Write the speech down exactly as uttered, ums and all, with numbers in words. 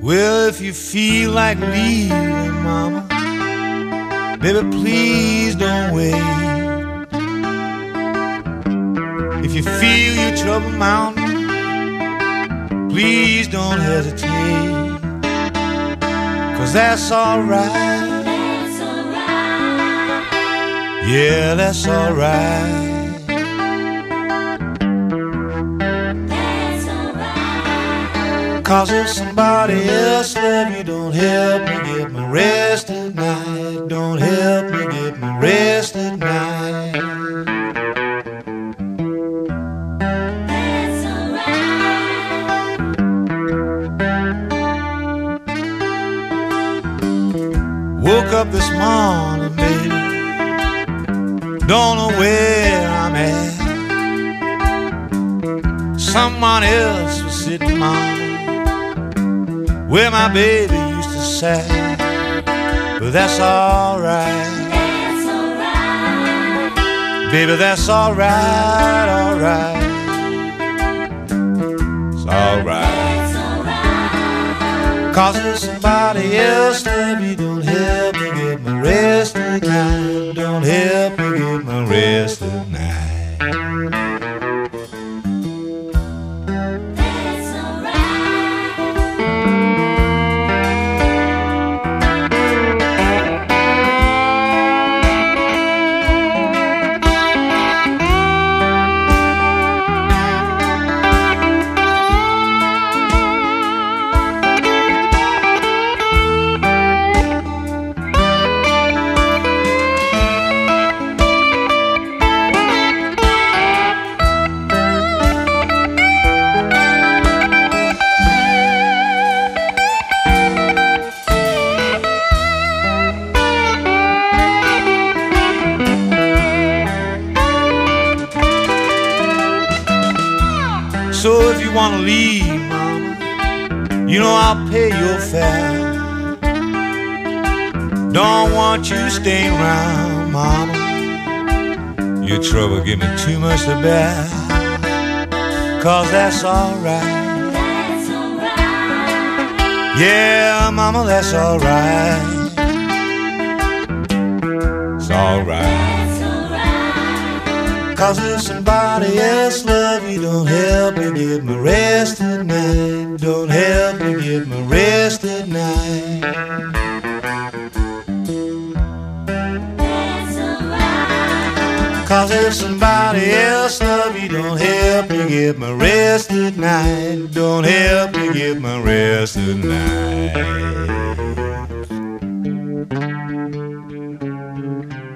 Well, if you feel like leaving, mama, baby, please don't wait. If you feel your trouble mounting, please don't hesitate, 'cause that's alright. That's alright. Yeah, that's alright. That's alright. 'Cause if somebody else love you, don't help me get my rest at night. Don't help me get my rest at night. That's alright. Woke up this morning, baby, don't know where I'm at. Someone else was sitting, mama, where my baby used to sit. But that's alright. That's alright. Baby, that's alright, alright. It's alright. That's alright. 'Cause if somebody else love you, don't help me get my rest at night. Don't help me get my rest at night. That's alright. So if you wanna leave, mama, you know I'll pay your fare. Don't want you staying around, mama. Your trouble give me too much to bear. 'Cause that's alright. That's alright. Yeah, mama, that's alright. It's alright. That's alright. 'Cause if somebody else love you, don't help me get my rest at night. Don't help me get my rest at night. That's alright. 'Cause if somebody else love you, don't help me get my rest at night. Don't help me get my rest at night.